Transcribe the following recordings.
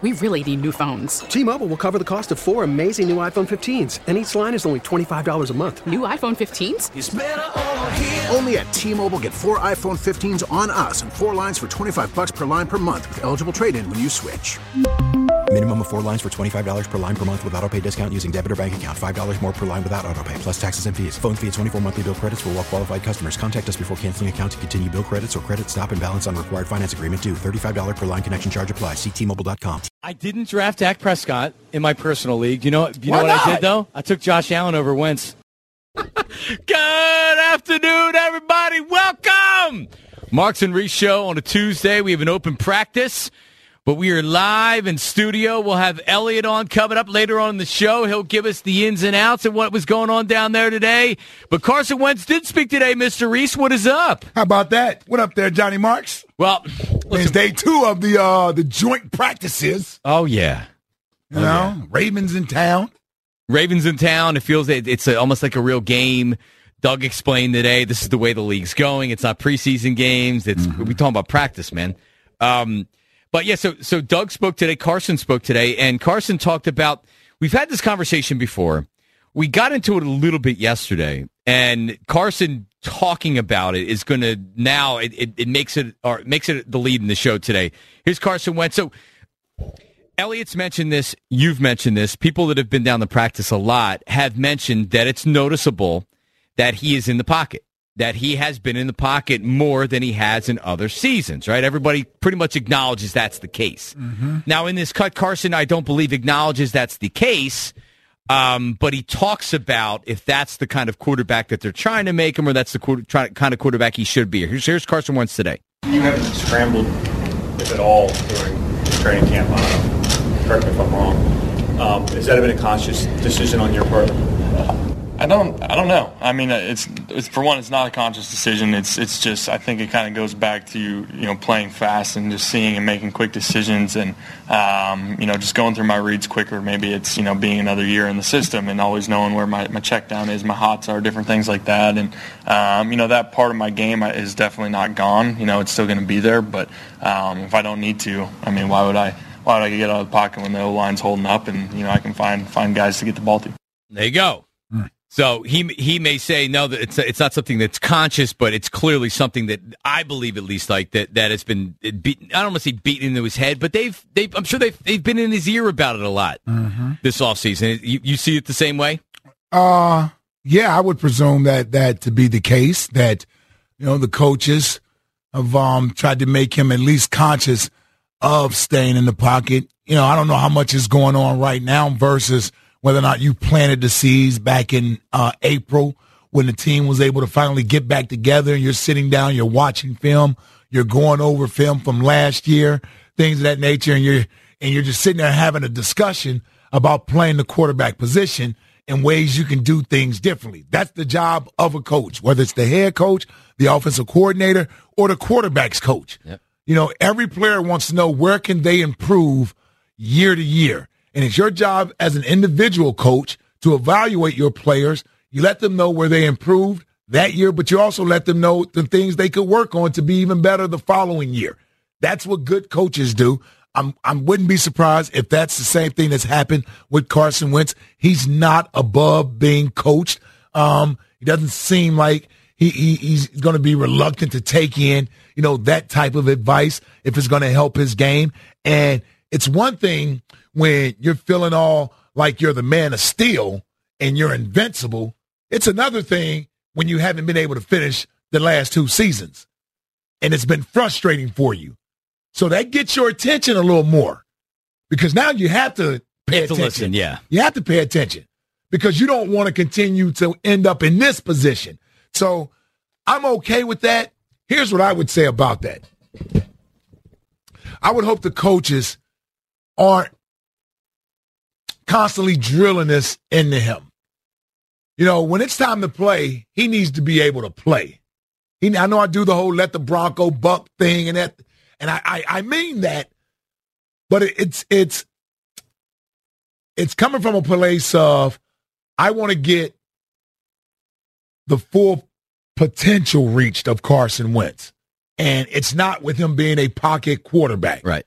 We really need new phones. T-Mobile will cover the cost of 4 amazing new iPhone 15s, and each line is only $25 a month. New iPhone 15s? It's better over here. Only at T-Mobile, get 4 iPhone 15s on us and 4 lines for $25 per line per month with eligible trade-in when you switch. Minimum of 4 lines for $25 per line per month with autopay discount using debit or bank account. $5 more per line without autopay, plus taxes and fees. Phone fee at 24 monthly bill credits for well-qualified customers. Contact us before canceling account to continue bill credits or credit stop and balance on required finance agreement due. $35 per line connection charge applies. See T-Mobile.com. I didn't draft Dak Prescott in my personal league. You know what I did, though? I took Josh Allen over Wentz. Good afternoon, everybody. Welcome. Marks and Reese Show on a Tuesday. We have an open practice, but we are live in studio. We'll have Elliot on coming up later on in the show. He'll give us the ins and outs of what was going on down there today. But Carson Wentz did speak today, Mr. Reese. What is up? How about that? What up there, Johnny Marks? Well, it's day 2 of the joint practices. Oh, yeah. You know, Ravens in town. Ravens in town. It feels it's almost like a real game. Doug explained today, this is the way the league's going. It's not preseason games. We're talking about practice, man. But yeah, so Doug spoke today, Carson spoke today, and Carson talked about, we've had this conversation before. We got into it a little bit yesterday, and Carson talking about it is going to now, it makes it the lead in the show today. Here's Carson Wentz. So Elliot's mentioned this, you've mentioned this, people that have been down the practice a lot have mentioned that it's noticeable that he is in the pocket, that he has been in the pocket more than he has in other seasons, right? Everybody pretty much acknowledges that's the case. Mm-hmm. Now, in this cut, Carson, I don't believe acknowledges that's the case, but he talks about if that's the kind of quarterback that they're trying to make him or that's the kind of quarterback he should be. Here's Carson Wentz today. You haven't scrambled, if at all, during training camp. Correct me if I'm wrong. Has that been a conscious decision on your part? I don't know. I mean, it's for one, it's not a conscious decision. It's just, I think it kind of goes back to playing fast and just seeing and making quick decisions and just going through my reads quicker. Maybe it's being another year in the system and always knowing where my check down is, my hots are, different things like that. And that part of my game is definitely not gone. It's still going to be there. But if I don't need to, I mean, why would I get out of the pocket when the O-line's holding up and I can find guys to get the ball to? There you go. So he may say no, that it's not something that's conscious, but it's clearly something that I believe at least that has been beaten. I don't want to say beaten into his head, but I'm sure they've been in his ear about it a lot this offseason. You see it the same way? Yeah, I would presume that to be the case. That the coaches have tried to make him at least conscious of staying in the pocket. I don't know how much is going on right now versus whether or not you planted the seeds back in April when the team was able to finally get back together and you're sitting down, you're watching film, you're going over film from last year, things of that nature, and you're just sitting there having a discussion about playing the quarterback position and ways you can do things differently. That's the job of a coach, whether it's the head coach, the offensive coordinator, or the quarterback's coach. Yep. Every player wants to know where can they improve year to year. And it's your job as an individual coach to evaluate your players. You let them know where they improved that year, but you also let them know the things they could work on to be even better the following year. That's what good coaches do. I wouldn't be surprised if that's the same thing that's happened with Carson Wentz. He's not above being coached. He doesn't seem like he's going to be reluctant to take in, that type of advice if it's going to help his game. And it's one thing when you're feeling all like you're the man of steel and you're invincible. It's another thing when you haven't been able to finish the last 2 seasons and it's been frustrating for you. So that gets your attention a little more because now you have to pay attention. Listen, yeah. You have to pay attention because you don't want to continue to end up in this position. So I'm okay with that. Here's what I would say about that. I would hope the coaches aren't constantly drilling this into him. When it's time to play, he needs to be able to play. I know I do the whole let the Bronco buck thing and that, and I mean that, but it's coming from a place of I want to get the full potential reached of Carson Wentz, and it's not with him being a pocket quarterback. Right.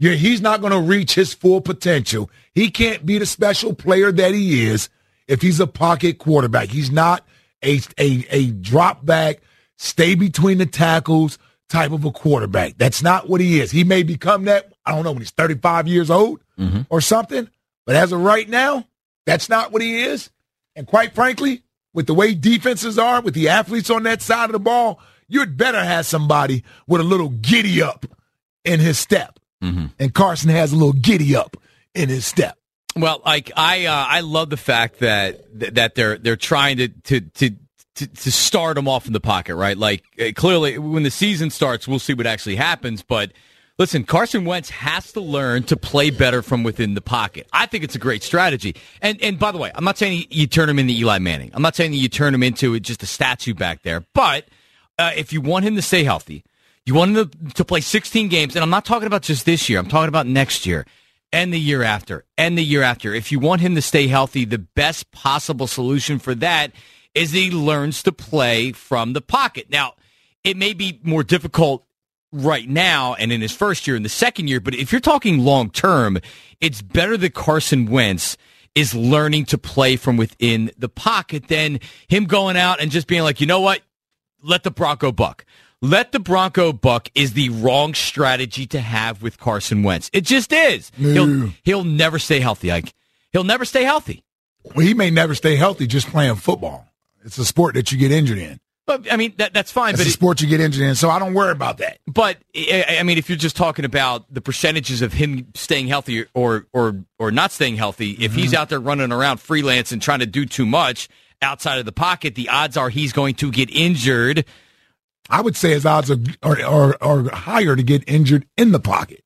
He's not going to reach his full potential. He can't be the special player that he is if he's a pocket quarterback. He's not a drop back, stay between the tackles type of a quarterback. That's not what he is. He may become that, I don't know, when he's 35 years old or something. But as of right now, that's not what he is. And quite frankly, with the way defenses are, with the athletes on that side of the ball, you'd better have somebody with a little giddy up in his step. And Carson has a little giddy up in his step. Well, like I love the fact that they're trying to start him off in the pocket, right? Like clearly, when the season starts, we'll see what actually happens. But listen, Carson Wentz has to learn to play better from within the pocket. I think it's a great strategy. And by the way, I'm not saying you turn him into Eli Manning. I'm not saying that you turn him into just a statue back there. But if you want him to stay healthy, you want him to play 16 games, and I'm not talking about just this year. I'm talking about next year and the year after and the year after. If you want him to stay healthy, the best possible solution for that is he learns to play from the pocket. Now, it may be more difficult right now and in his first year and the second year, but if you're talking long term, it's better that Carson Wentz is learning to play from within the pocket than him going out and just being like, you know what, let the Bronco buck. Let the Bronco buck is the wrong strategy to have with Carson Wentz. It just is. He'll never stay healthy, Ike. He'll never stay healthy. Well, he may never stay healthy just playing football. It's a sport that you get injured in. But I mean, that's fine. It's a sport you get injured in, so I don't worry about that. But I mean, if you're just talking about the percentages of him staying healthy or not staying healthy, if he's out there running around freelance and trying to do too much outside of the pocket, the odds are he's going to get injured. I would say his odds are higher to get injured in the pocket.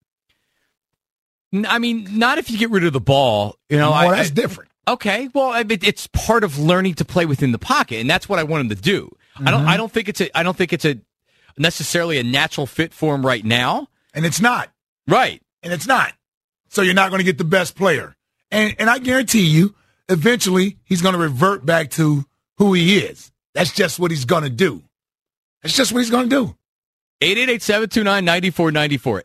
I mean, not if you get rid of the ball. You know, well, that's different. Okay, well, it's part of learning to play within the pocket, and that's what I want him to do. I don't think it's a necessarily a natural fit for him right now, and it's not. Right, and it's not. So you're not going to get the best player, and I guarantee you, eventually he's going to revert back to who he is. That's just what he's going to do. That's just what he's going to do. 888-729-9494.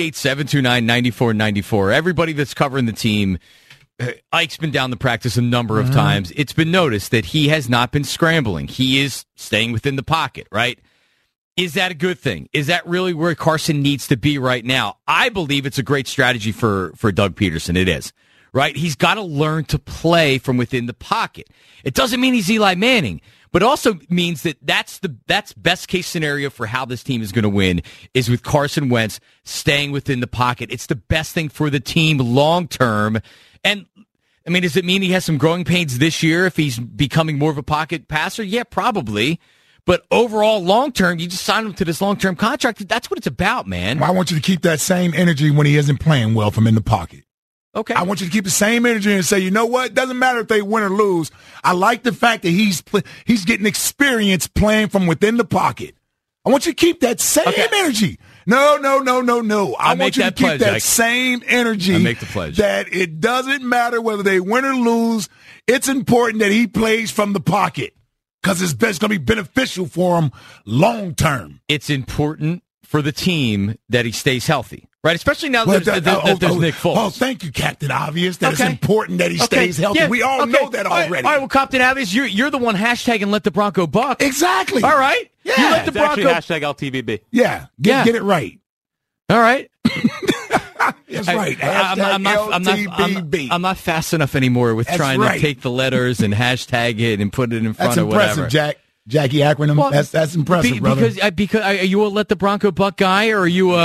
888-729-9494. Everybody that's covering the team, Ike's been down the practice a number of times. It's been noticed that he has not been scrambling. He is staying within the pocket, right? Is that a good thing? Is that really where Carson needs to be right now? I believe it's a great strategy for Doug Peterson. It is, right? He's got to learn to play from within the pocket. It doesn't mean he's Eli Manning, but also means that that's best case scenario for how this team is going to win is with Carson Wentz staying within the pocket. It's the best thing for the team long term. And I mean, does it mean he has some growing pains this year if he's becoming more of a pocket passer? Yeah, probably. But overall, long term, you just sign him to this long term contract. That's what it's about, man. I want you to keep that same energy when he isn't playing well from in the pocket. Okay. I want you to keep the same energy and say, you know what? Doesn't matter if they win or lose. I like the fact that he's getting experience playing from within the pocket. I want you to keep that same energy. No. I want you to keep that same energy. I make the pledge. That it doesn't matter whether they win or lose. It's important that he plays from the pocket because it's going to be beneficial for him long term. It's important for the team that he stays healthy. Right, especially now that there's Nick Foles. Oh, thank you, Captain Obvious. That it's important that he stays healthy. Yeah. We all know that already. All right, well, Captain Obvious, you're the one hashtagging Let the Bronco Buck. Exactly. All right. Yeah. You let the Bronco hashtag LTBB. Yeah. Get it right. All right. That's right. I'm not fast enough anymore with trying to take the letters and hashtag it and put it in front of whatever. That's impressive, Jackie acronym. Well, that's impressive, brother. Because are you a Let the Bronco Buck guy, or are you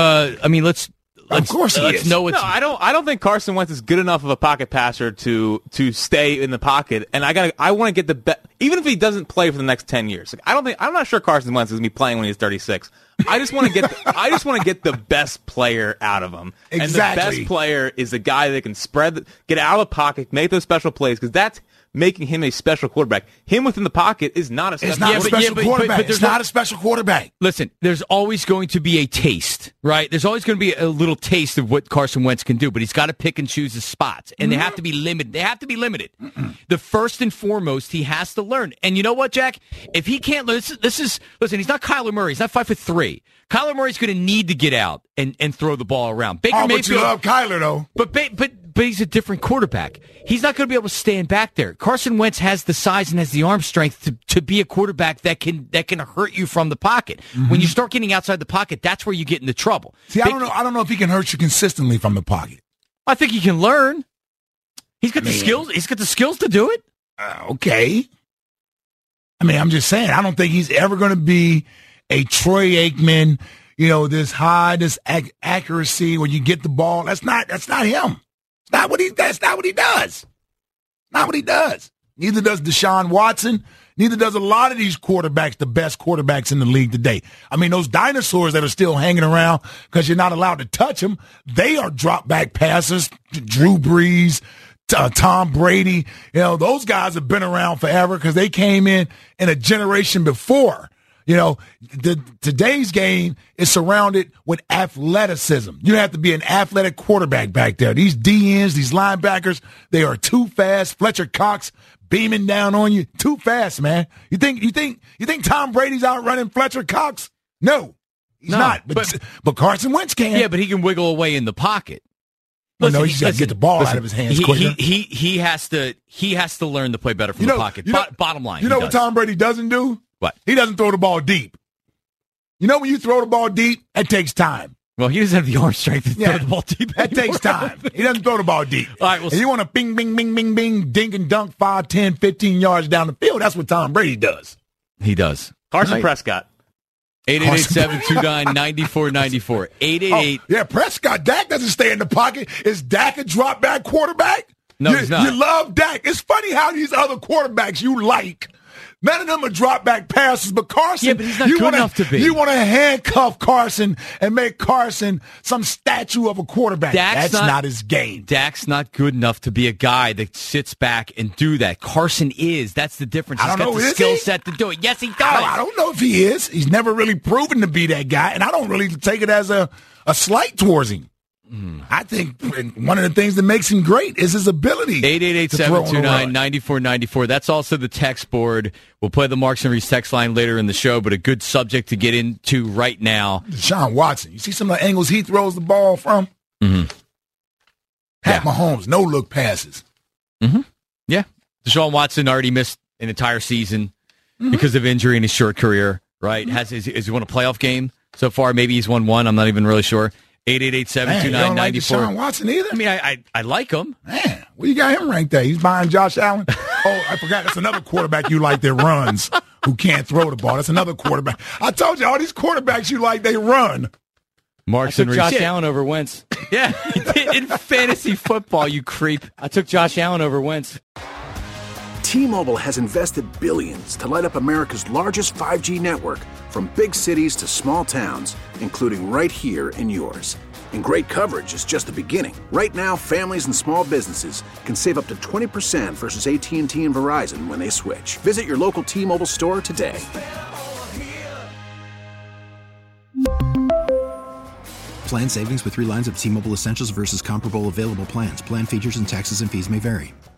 of course he is. No, I don't think Carson Wentz is good enough of a pocket passer to stay in the pocket. And I want to get the best, even if he doesn't play for the next 10 years. Like, I'm not sure Carson Wentz is going to be playing when he's 36. I just want to get the best player out of him. Exactly. And the best player is the guy that can get out of the pocket, make those special plays, because that's making him a special quarterback. Him within the pocket is not a special quarterback. It's not a special quarterback. Listen, there's always going to be a taste, right? There's always going to be a little taste of what Carson Wentz can do, but he's got to pick and choose his spots, and they have to be limited. The first and foremost, he has to learn. And you know what, Jack? If he can't, listen, he's not Kyler Murray. He's not 5'3". Kyler Murray's going to need to get out and throw the ball around. Baker Mayfield, but you love Kyler, though. But he's a different quarterback. He's not going to be able to stand back there. Carson Wentz has the size and has the arm strength to be a quarterback that can hurt you from the pocket. Mm-hmm. When you start getting outside the pocket, that's where you get into trouble. See, I don't know if he can hurt you consistently from the pocket. I think he can learn. He's got the skills. He's got the skills to do it. Okay. I mean, I'm just saying, I don't think he's ever going to be a Troy Aikman, this accuracy when you get the ball. That's not him. That's not what he does. Not what he does. Neither does Deshaun Watson. Neither does a lot of these quarterbacks, the best quarterbacks in the league today. I mean, those dinosaurs that are still hanging around because you're not allowed to touch them, they are drop back passers. Drew Brees, Tom Brady, those guys have been around forever because they came in a generation before. Today's game is surrounded with athleticism. You have to be an athletic quarterback back there. These DNs, these linebackers, they are too fast. Fletcher Cox beaming down on you, too fast, man. You think Tom Brady's outrunning Fletcher Cox? No, he's not. But Carson Wentz can. Yeah, but he can wiggle away in the pocket. Listen, he's got to get the ball out of his hands quicker. He has to learn to play better from the pocket. Bottom line. You know what Tom Brady doesn't do? What? He doesn't throw the ball deep. When you throw the ball deep, it takes time. Well, he doesn't have the arm strength to throw the ball deep. That takes time. He doesn't throw the ball deep. All right, and you want to bing, bing, bing, bing, bing, dink and dunk 5, 10, 15 yards down the field. That's what Tom Brady does. He does. Carson Prescott. 888-729-9494. 888. Yeah, Prescott. Dak doesn't stay in the pocket. Is Dak a drop back quarterback? No, he's not. You love Dak. It's funny how these other quarterbacks you like, none of them are drop back passes, but Carson, but he's not good enough to be. You want to handcuff Carson and make Carson some statue of a quarterback. That's not his game. Dak's not good enough to be a guy that sits back and do that. Carson is. That's the difference. He's got the skill set to do it. Yes, he does. I don't know if he is. He's never really proven to be that guy, and I don't really take it as a slight towards him. I think one of the things that makes him great is his ability. 888-729-9494. That's also the text board. We'll play the Marks and Reese text line later in the show, but a good subject to get into right now. Deshaun Watson. You see some of the angles he throws the ball from? Mm-hmm. Pat Mahomes, no-look passes. Mm-hmm. Yeah. Deshaun Watson already missed an entire season because of injury in his short career, right? Has he won a playoff game so far? Maybe he's won one. I'm not even really sure. 888-729-94. You don't like Deshaun Watson either? I mean, I like him. Man, well, you got him ranked there. He's behind Josh Allen. Oh, I forgot. That's another quarterback you like that runs, who can't throw the ball. That's another quarterback. I told you, all these quarterbacks you like, they run. Marks and Reese. Josh Allen over Wentz. Yeah, in fantasy football, you creep. I took Josh Allen over Wentz. T-Mobile has invested billions to light up America's largest 5G network, from big cities to small towns, including right here in yours. And great coverage is just the beginning. Right now, families and small businesses can save up to 20% versus AT&T and Verizon when they switch. Visit your local T-Mobile store today. Plan savings with 3 lines of T-Mobile Essentials versus comparable available plans. Plan features and taxes and fees may vary.